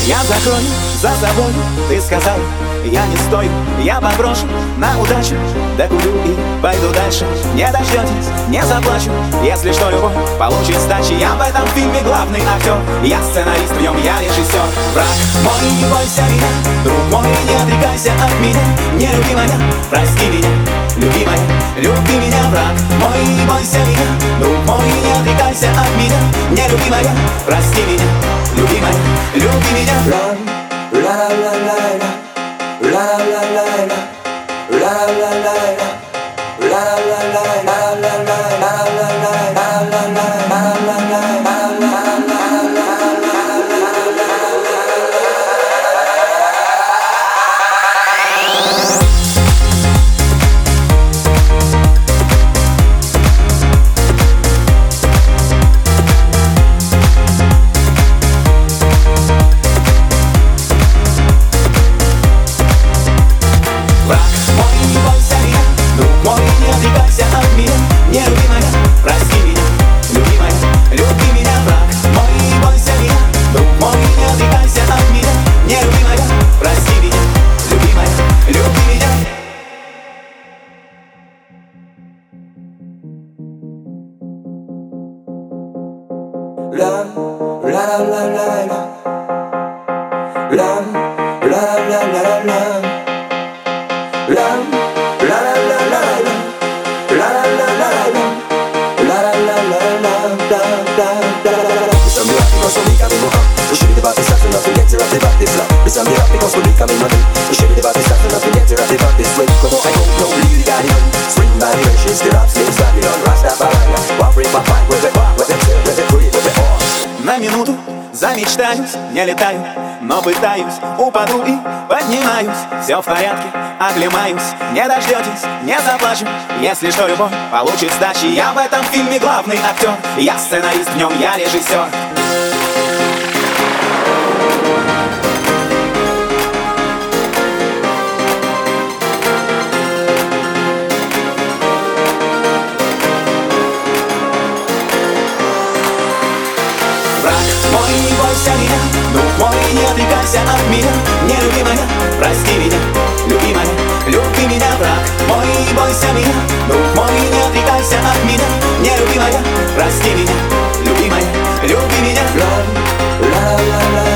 Я закрою за собой, ты сказал, я не стою, я поброшу на удачу, докурю и пойду дальше. Не дождетесь, не заплачу, если что, любовь получит сдачи. Я в этом фильме главный актер, я сценарист, в нем я режиссер. Враг мой, не бойся меня, друг мой, не отрекайся от меня. Не люби меня, прости меня, любимая, люби меня. Враг мой, не бойся меня, друг мой, не отрекайся от меня. Не люби меня, прости меня, любимая, люби меня. La la la la la, la la la la, la la la la, la la la la, la la la На минуту замечтаюсь, не летаю, но пытаюсь, упаду и поднимаюсь. Все в порядке, оклемаюсь, не дождетесь, не заплачу, если что, любовь получит сдачи. Я в этом фильме главный актер, я сценарист, в нем я режиссер. Не бойся меня, друг мой, не отрекайся от меня. Не люби меня, прости меня, любимая, люби меня. Враг мой, не бойся меня, друг мой, не отрекайся от меня. Не люби меня, прости меня, любимая, люби меня. La la la la.